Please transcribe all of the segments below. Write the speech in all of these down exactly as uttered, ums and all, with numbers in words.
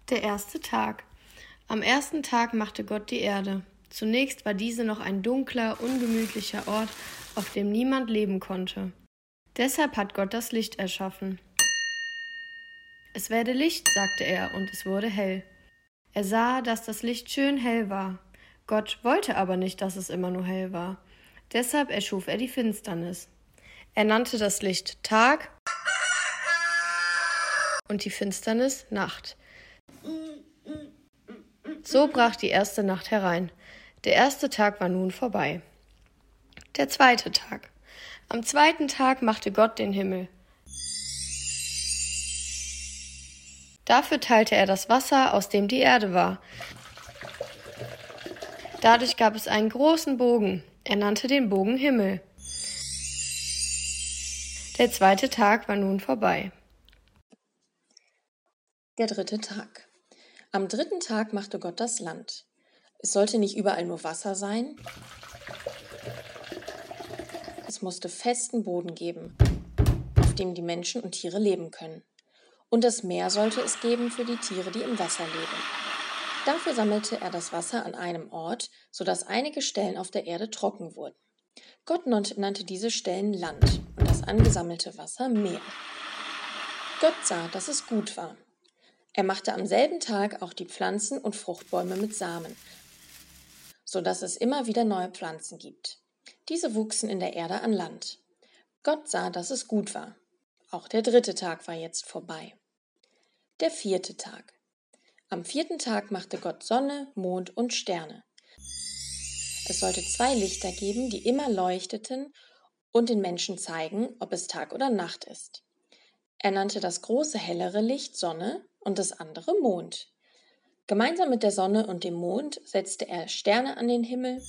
Der erste Tag. Am ersten Tag machte Gott die Erde. Zunächst war diese noch ein dunkler, ungemütlicher Ort, auf dem niemand leben konnte. Deshalb hat Gott das Licht erschaffen. Es werde Licht, sagte er, und es wurde hell. Er sah, dass das Licht schön hell war. Gott wollte aber nicht, dass es immer nur hell war. Deshalb erschuf er die Finsternis. Er nannte das Licht Tag und die Finsternis Nacht. So brach die erste Nacht herein. Der erste Tag war nun vorbei. Der zweite Tag. Am zweiten Tag machte Gott den Himmel. Dafür teilte er das Wasser, aus dem die Erde war. Dadurch gab es einen großen Bogen. Er nannte den Bogen Himmel. Der zweite Tag war nun vorbei. Der dritte Tag. Am dritten Tag machte Gott das Land. Es sollte nicht überall nur Wasser sein. Es musste festen Boden geben, auf dem die Menschen und Tiere leben können. Und das Meer sollte es geben für die Tiere, die im Wasser leben. Dafür sammelte er das Wasser an einem Ort, sodass einige Stellen auf der Erde trocken wurden. Gott nannte diese Stellen Land und das angesammelte Wasser Meer. Gott sah, dass es gut war. Er machte am selben Tag auch die Pflanzen und Fruchtbäume mit Samen, sodass es immer wieder neue Pflanzen gibt. Diese wuchsen in der Erde an Land. Gott sah, dass es gut war. Auch der dritte Tag war jetzt vorbei. Der vierte Tag. Am vierten Tag machte Gott Sonne, Mond und Sterne. Es sollte zwei Lichter geben, die immer leuchteten und den Menschen zeigen, ob es Tag oder Nacht ist. Er nannte das große hellere Licht Sonne und das andere Mond. Gemeinsam mit der Sonne und dem Mond setzte er Sterne an den Himmel.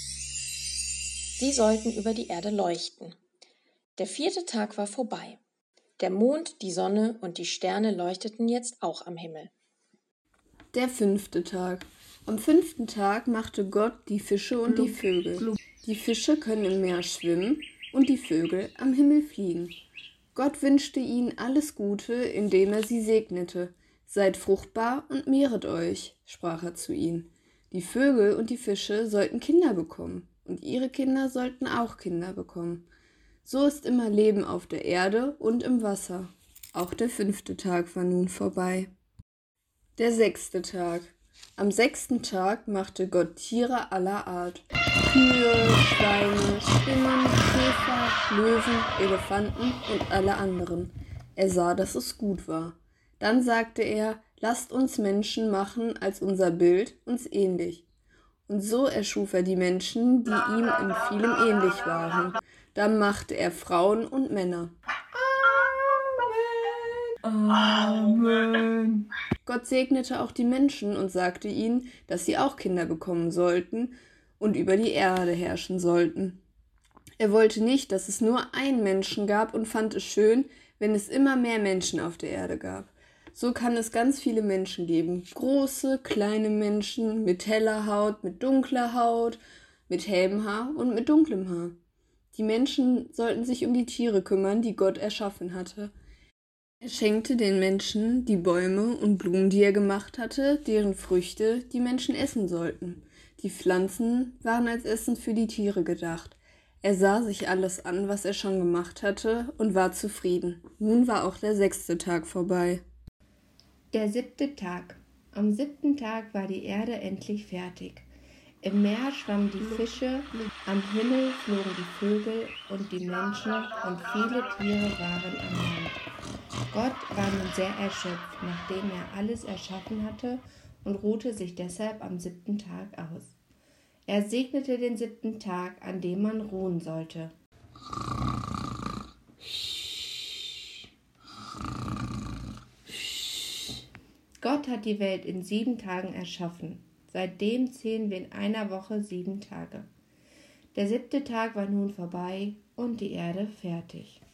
Sie sollten über die Erde leuchten. Der vierte Tag war vorbei. Der Mond, die Sonne und die Sterne leuchteten jetzt auch am Himmel. Der fünfte Tag. Am fünften Tag machte Gott die Fische und die Vögel. Die Fische können im Meer schwimmen und die Vögel am Himmel fliegen. Gott wünschte ihnen alles Gute, indem er sie segnete. Seid fruchtbar und mehret euch, sprach er zu ihnen. Die Vögel und die Fische sollten Kinder bekommen und ihre Kinder sollten auch Kinder bekommen. So ist immer Leben auf der Erde und im Wasser. Auch der fünfte Tag war nun vorbei. Der sechste Tag. Am sechsten Tag machte Gott Tiere aller Art. Kühe, Schweine, Spinnen, Käfer, Löwen, Elefanten und alle anderen. Er sah, dass es gut war. Dann sagte er, lasst uns Menschen machen als unser Bild, uns ähnlich. Und so erschuf er die Menschen, die ihm in vielem ähnlich waren. Dann machte er Frauen und Männer. Amen. Gott segnete auch die Menschen und sagte ihnen, dass sie auch Kinder bekommen sollten und über die Erde herrschen sollten. Er wollte nicht, dass es nur einen Menschen gab und fand es schön, wenn es immer mehr Menschen auf der Erde gab. So kann es ganz viele Menschen geben. Große, kleine Menschen mit heller Haut, mit dunkler Haut, mit hellem Haar und mit dunklem Haar. Die Menschen sollten sich um die Tiere kümmern, die Gott erschaffen hatte. Er schenkte den Menschen die Bäume und Blumen, die er gemacht hatte, deren Früchte die Menschen essen sollten. Die Pflanzen waren als Essen für die Tiere gedacht. Er sah sich alles an, was er schon gemacht hatte, und war zufrieden. Nun war auch der sechste Tag vorbei. Der siebte Tag. Am siebten Tag war die Erde endlich fertig. Im Meer schwammen die Fische, am Himmel flogen die Vögel und die Menschen und viele Tiere waren am Land. Gott war nun sehr erschöpft, nachdem er alles erschaffen hatte, und ruhte sich deshalb am siebten Tag aus. Er segnete den siebten Tag, an dem man ruhen sollte. Gott hat die Welt in sieben Tagen erschaffen. Seitdem zählen wir in einer Woche sieben Tage. Der siebte Tag war nun vorbei und die Erde fertig.